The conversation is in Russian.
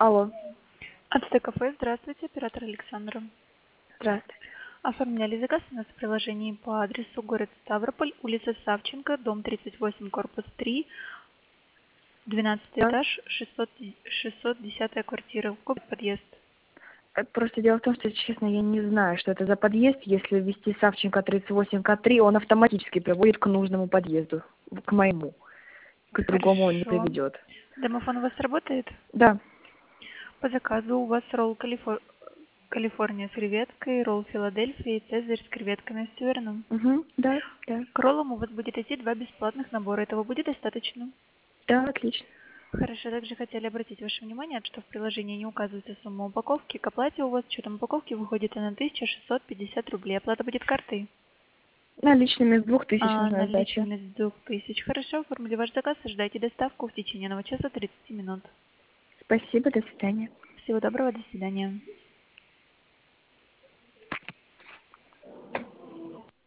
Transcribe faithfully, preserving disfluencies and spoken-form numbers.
Алло. АЦТ-кафе, здравствуйте, оператор Александра. Здравствуйте. Оформляли заказ у нас в приложении по адресу город Ставрополь, улица Савченко, дом тридцать восемь, корпус три, двенадцатый Да. этаж, шестьсот, шестьсот десятая квартира. Какой подъезд? Э, Просто дело в том, что, честно, я не знаю, что это за подъезд. Если ввести Савченко тридцать восемь К три, он автоматически приводит к нужному подъезду, к моему. К другому он не Хорошо. приведет. Домофон у вас работает? Да. По заказу у вас ролл Калифор... Калифорния с креветкой, ролл Филадельфия и Цезарь с креветками. Все верно? Угу. Да, да. К роллам у вас будет идти два бесплатных набора. Этого будет достаточно? Да, отлично. Хорошо, также хотели обратить ваше внимание, что в приложении не указывается сумма упаковки. К оплате у вас с учетом упаковки выходит она тысяча шестьсот пятьдесят рублей. Оплата будет картой. Наличными с двух тысяч А, нужна сдача. наличными с двух тысяч. Хорошо, оформили ваш заказ, ожидайте доставку в течение одного часа тридцати минут. Спасибо, до свидания. Всего доброго, до свидания.